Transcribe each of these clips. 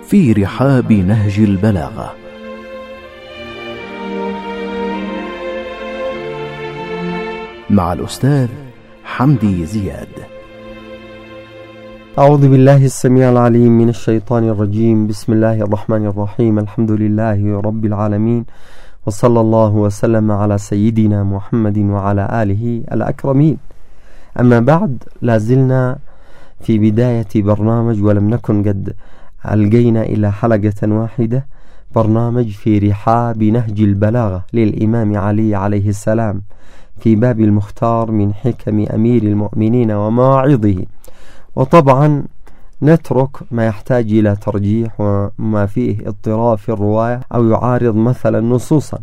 في رحاب نهج البلاغة، مع الأستاذ حمدي زياد. أعوذ بالله السميع العليم من الشيطان الرجيم. بسم الله الرحمن الرحيم. الحمد لله رب العالمين، وصلى الله وسلم على سيدنا محمد وعلى آله الأكرمين. أما بعد، لازلنا في بداية برنامج، ولم نكن قد ألقينا إلى حلقة واحدة، برنامج في رحاب نهج البلاغة للإمام علي عليه السلام، في باب المختار من حكم أمير المؤمنين ومواعظه. وطبعا نترك ما يحتاج إلى ترجيح وما فيه اضطراب في الرواية أو يعارض مثلا نصوصا،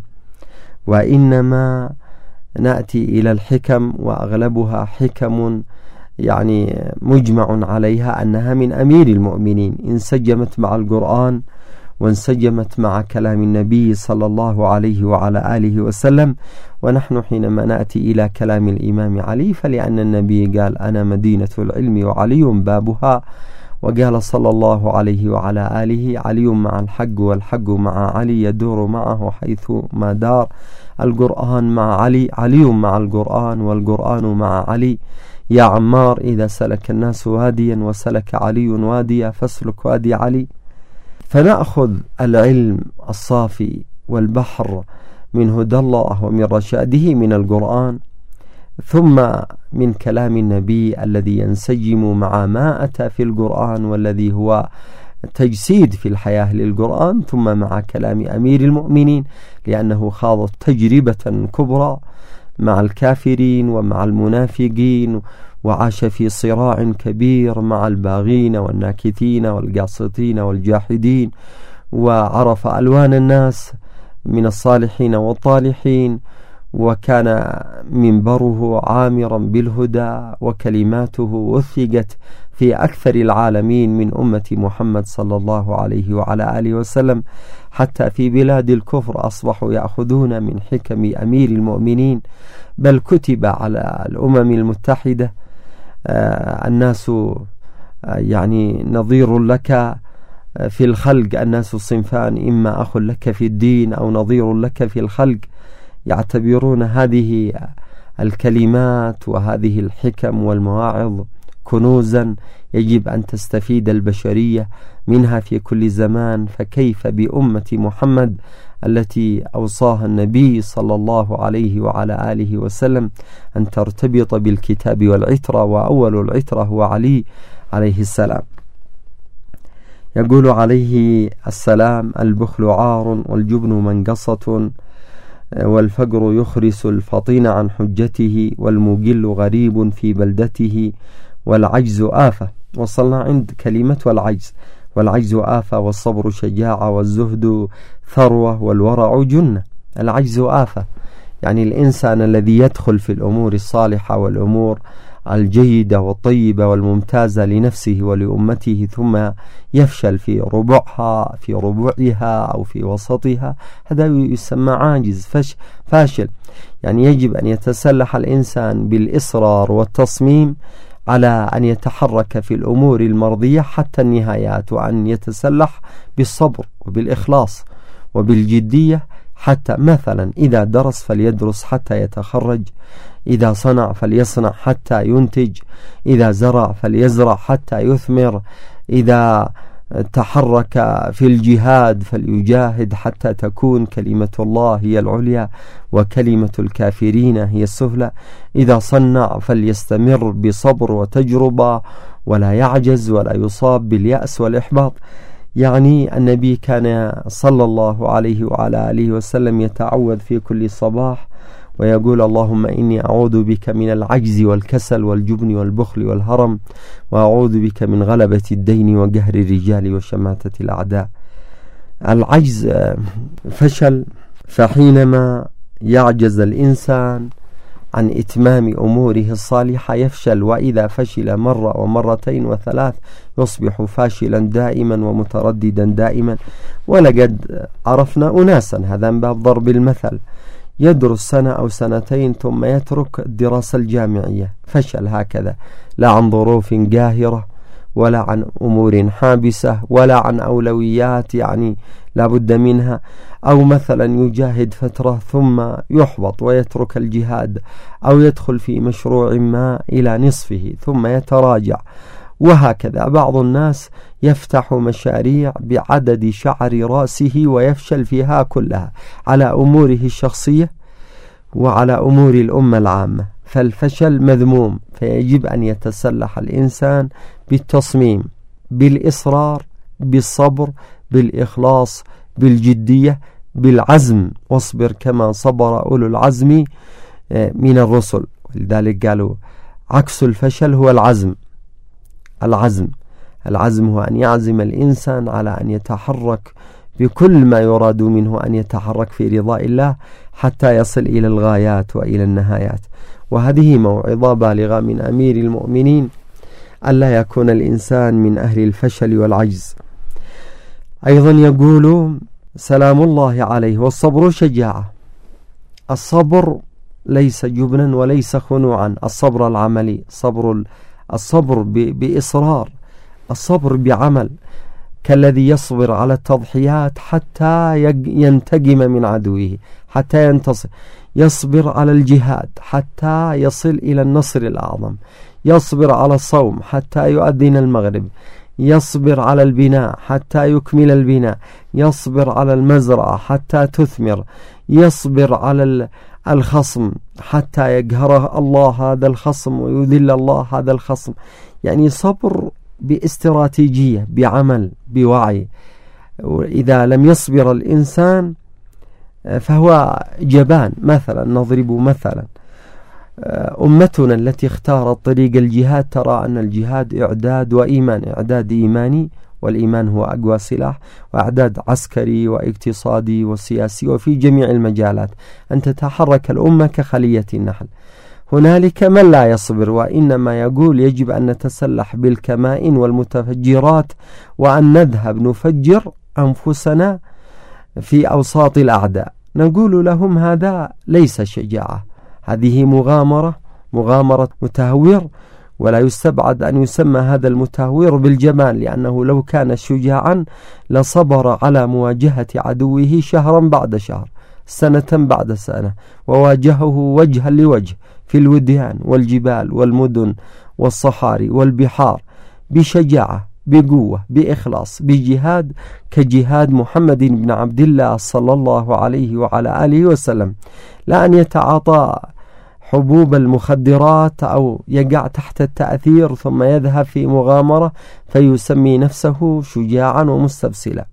وإنما نأتي إلى الحكم، وأغلبها حكم يعني مجمع عليها أنها من أمير المؤمنين، انسجمت مع القرآن وانسجمت مع كلام النبي صلى الله عليه وعلى آله وسلم. ونحن حينما نأتي إلى كلام الإمام علي، فلأن النبي قال: أنا مدينة العلم وعلي بابها، وقال صلى الله عليه وعلى آله: علي مع الحق والحق مع علي يدور معه حيث ما دار. القرآن مع علي، علي مع القرآن، والقرآن مع علي. يا عمار، إذا سلك الناس واديا وسلك علي واديا فاسلك وادي علي. فنأخذ العلم الصافي والبحر من هدى الله ومن رشاده من القرآن، ثم من كلام النبي الذي ينسجم مع ما أتى في القرآن والذي هو تجسيد في الحياة للقرآن، ثم مع كلام أمير المؤمنين لأنه خاض تجربة كبرى مع الكافرين ومع المنافقين، وعاش في صراع كبير مع الباغين والناكثين والقاسطين والجاحدين، وعرف ألوان الناس من الصالحين والطالحين، وكان منبره عامرا بالهدى، وكلماته وثقت في أكثر العالمين من أمة محمد صلى الله عليه وعلى آله وسلم، حتى في بلاد الكفر أصبحوا يأخذون من حكم أمير المؤمنين. بل كتب على الأمم المتحدة: الناس يعني نظير لك في الخلق، الناس صنفان، إما أخ لك في الدين أو نظير لك في الخلق. يعتبرون هذه الكلمات وهذه الحكم والمواعظ كنوزا يجب أن تستفيد البشرية منها في كل زمان، فكيف بأمة محمد التي أوصاها النبي صلى الله عليه وعلى آله وسلم أن ترتبط بالكتاب والعترة، وأول العترة هو علي عليه السلام. يقول عليه السلام: البخل عار، والجبن منقصة، والفقر يخرس الفطين عن حجته، والمجل غريب في بلدته، والعجز آفة. وصلنا عند كلمة والعجز. والعجز آفة، والصبر شجاعة، والزهد ثروة، والورع جنة. العجز آفة، يعني الإنسان الذي يدخل في الأمور الصالحة والأمور الجيدة والطيبة والممتازة لنفسه ولأمته، ثم يفشل في ربعها، في ربعها أو في وسطها، هذا يسمى عاجز فاشل. يعني يجب أن يتسلح الإنسان بالإصرار والتصميم على أن يتحرك في الأمور المرضية حتى النهايات، وأن يتسلح بالصبر وبالإخلاص وبالجدية، حتى مثلا إذا درس فليدرس حتى يتخرج، إذا صنع فليصنع حتى ينتج، إذا زرع فليزرع حتى يثمر، إذا تحرك في الجهاد فليجاهد حتى تكون كلمة الله هي العليا وكلمة الكافرين هي السفلى، إذا صنع فليستمر بصبر وتجربة ولا يعجز ولا يصاب باليأس والإحباط. يعني النبي كان صلى الله عليه وعلى آله وسلم يتعوذ في كل صباح ويقول: اللهم إني أعوذ بك من العجز والكسل والجبن والبخل والهرم، وأعوذ بك من غلبة الدين وقهر الرجال وشماتة الأعداء. العجز فشل، فحينما يعجز الإنسان عن إتمام أموره الصالحة يفشل، وإذا فشل مرة ومرتين وثلاث يصبح فاشلا دائما ومترددا دائما. ولقد عرفنا أناسا، هذا من باب ضرب المثل، يدرس سنة أو سنتين ثم يترك الدراسة الجامعية، فشل هكذا، لا عن ظروف قاهرة ولا عن أمور حابسة ولا عن أولويات يعني لا بد منها، أو مثلا يجاهد فترة ثم يحبط ويترك الجهاد، أو يدخل في مشروع ما إلى نصفه ثم يتراجع، وهكذا. بعض الناس يفتح مشاريع بعدد شعر رأسه ويفشل فيها كلها على أموره الشخصية وعلى أمور الأمة العامة، فالفشل مذموم. فيجب أن يتسلح الإنسان بالتصميم، بالإصرار، بالصبر، بالإخلاص، بالجدية، بالعزم. واصبر كما صبر أولو العزم من الرسل. ولذلك قالوا عكس الفشل هو العزم. العزم هو أن يعزم الإنسان على أن يتحرك بكل ما يراد منه أن يتحرك في رضاء الله حتى يصل إلى الغايات وإلى النهايات. وهذه موعظة بالغة من أمير المؤمنين ألا يكون الإنسان من أهل الفشل والعجز. أيضا يقول سلام الله عليه: والصبر شجاعة. الصبر ليس جبنا وليس خنوعا، الصبر العملي، الصبر بإصرار، الصبر بعمل، كالذي يصبر على التضحيات حتى ينتقم من عدوه، حتى ينتصر، يصبر على الجهاد حتى يصل إلى النصر الأعظم، يصبر على الصوم حتى يؤذن المغرب، يصبر على البناء حتى يكمل البناء، يصبر على المزرعة حتى تثمر، يصبر على الخصم حتى يقهره الله هذا الخصم ويذل الله هذا الخصم. يعني صبر باستراتيجية، بعمل، بوعي. وإذا لم يصبر الإنسان فهو جبان. مثلا نضرب مثلا أمتنا التي اختارت طريق الجهاد ترى أن الجهاد إعداد وإيمان، إعداد إيماني، والإيمان هو أقوى سلاح، وإعداد عسكري واقتصادي وسياسي وفي جميع المجالات، أن تتحرك الأمة كخلية النحل. هنالك من لا يصبر، وإنما يقول يجب أن نتسلح بالكمائن والمتفجرات وأن نذهب نفجر أنفسنا في أوساط الأعداء. نقول لهم هذا ليس شجاعة، هذه مغامرة متهور، ولا يستبعد أن يسمى هذا المتهور بالجبان، لأنه لو كان شجاعا لصبر على مواجهة عدوه شهرا بعد شهر، سنة بعد سنة، وواجهه وجها لوجه في الوديان والجبال والمدن والصحاري والبحار بشجاعة، بقوة، بإخلاص، بجهاد كجهاد محمد بن عبد الله صلى الله عليه وعلى آله وسلم. لا أن يتعاطى حبوب المخدرات أو يقع تحت التأثير ثم يذهب في مغامرة فيسمي نفسه شجاعا ومستبسلا.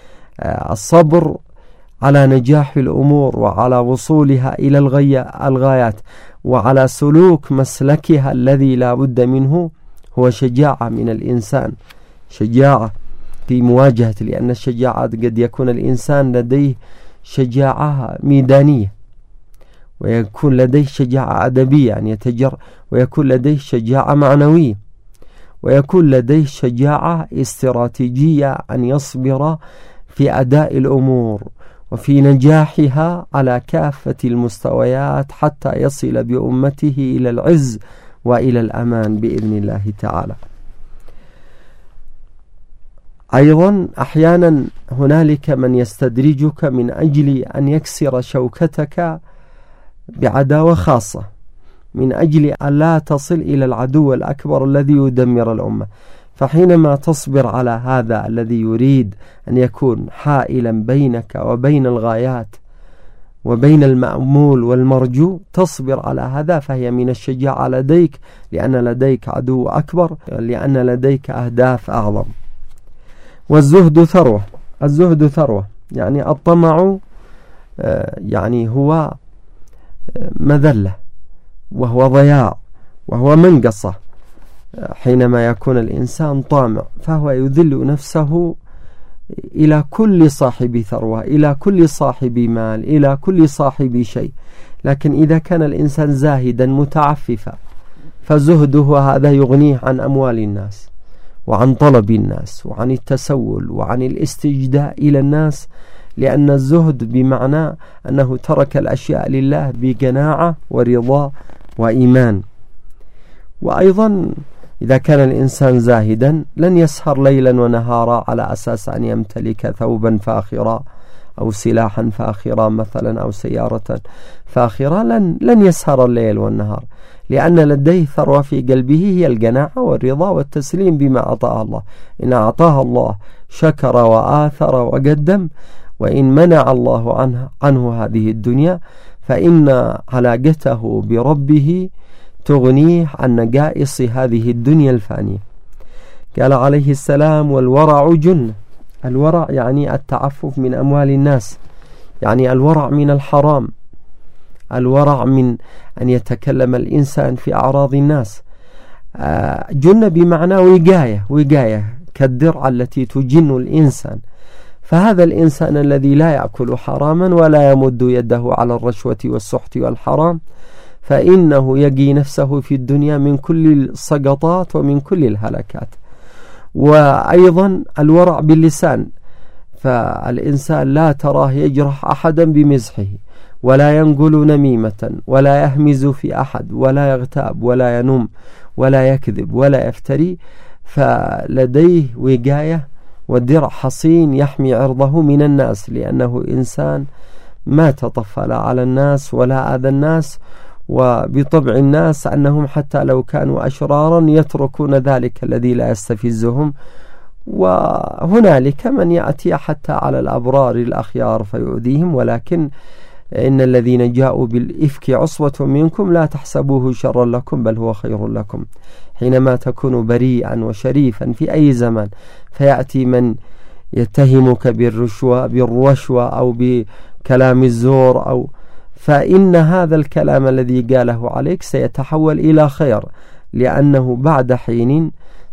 الصبر على نجاح الأمور وعلى وصولها إلى الغايات وعلى سلوك مسلكها الذي لا بد منه هو شجاعة من الإنسان، شجاعة في مواجهة، لأن الشجاعة قد يكون الإنسان لديه شجاعة ميدانية، ويكون لديه شجاعة أدبية أن يتجر، ويكون لديه شجاعة معنوية، ويكون لديه شجاعة استراتيجية أن يصبر في أداء الأمور وفي نجاحها على كافة المستويات حتى يصل بأمته إلى العز وإلى الأمان بإذن الله تعالى. أيضا أحيانا هنالك من يستدرجك من أجل أن يكسر شوكتك بعداوة خاصة، من أجل أن لا تصل إلى العدو الأكبر الذي يدمر الأمة. فحينما تصبر على هذا الذي يريد أن يكون حائلا بينك وبين الغايات وبين المأمول والمرجو، تصبر على هذا، فهي من الشجاعة لديك، لأن لديك عدو أكبر، لأن لديك أهداف أعظم. والزهد ثروة. الزهد ثروة يعني الطمع يعني هو مذلة وهو ضياع وهو منقصة. حينما يكون الإنسان طامع فهو يذل نفسه إلى كل صاحب ثروة، إلى كل صاحب مال، إلى كل صاحب شيء. لكن إذا كان الإنسان زاهدا متعففا فزهده هذا يغنيه عن أموال الناس وعن طلب الناس وعن التسول وعن الاستجداء إلى الناس، لأن الزهد بمعنى أنه ترك الأشياء لله بقناعة ورضا وإيمان. وأيضا إذا كان الإنسان زاهدا لن يسهر ليلا ونهارا على أساس أن يمتلك ثوبا فاخرا أو سلاحا فاخرا مثلا أو سيارة فاخرة. لن يسهر الليل والنهار، لأن لديه ثروة في قلبه هي القناعة والرضا والتسليم بما أعطاه الله. إن أعطاه الله شكر وآثر وقدم، وإن منع الله عنه هذه الدنيا فإن علاقته بربه تغنيه عن نقائص هذه الدنيا الفانية. قال عليه السلام: والورع جنة. الورع يعني التعفف من أموال الناس، يعني الورع من الحرام، الورع من أن يتكلم الإنسان في أعراض الناس. جنة بمعنى وقاية كالدرع التي تجن الإنسان. فهذا الإنسان الذي لا يأكل حراما ولا يمد يده على الرشوة والسحت والحرام فإنه يقي نفسه في الدنيا من كل السقطات ومن كل الهلكات. وأيضا الورع باللسان، فالإنسان لا تراه يجرح أحدا بمزحه، ولا ينقل نميمة، ولا يهمز في أحد، ولا يغتاب، ولا ينم، ولا يكذب، ولا يفتري. فلديه وقاية والدرع حصين يحمي عرضه من الناس، لأنه إنسان ما تطفل على الناس ولا آذى الناس. وبطبع الناس أنهم حتى لو كانوا أشرارا يتركون ذلك الذي لا يستفزهم. وهنالك من يأتي حتى على الأبرار الأخيار فيؤذيهم، ولكن إن الذين جاءوا بالإفك عصبة منكم لا تحسبوه شرا لكم بل هو خير لكم. حينما تكون بريئا وشريفا في أي زمان فيأتي من يتهمك بالرشوة أو بكلام الزور فإن هذا الكلام الذي قاله عليك سيتحول إلى خير، لأنه بعد حين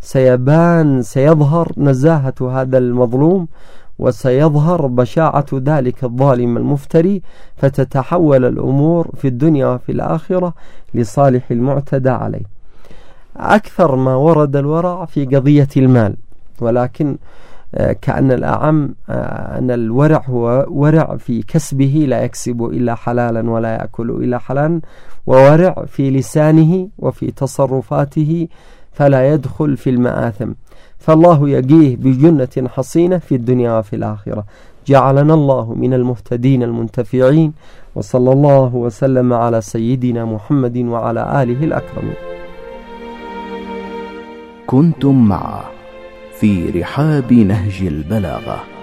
سيظهر نزاهة هذا المظلوم، وسيظهر بشاعة ذلك الظالم المفتري، فتتحول الأمور في الدنيا وفي الآخرة لصالح المعتدى عليه. أكثر ما ورد الورع في قضية المال، ولكن كأن الأعم أن الورع هو ورع في كسبه، لا يكسب إلا حلالا ولا يأكل إلا حلالا، وورع في لسانه وفي تصرفاته فلا يدخل في المآثم. فالله يقيه بجنة حصينة في الدنيا وفي الآخرة. جعلنا الله من المهتدين المنتفعين، وصلى الله وسلم على سيدنا محمد وعلى آله الأكرمين. كنتم مع في رحاب نهج البلاغة.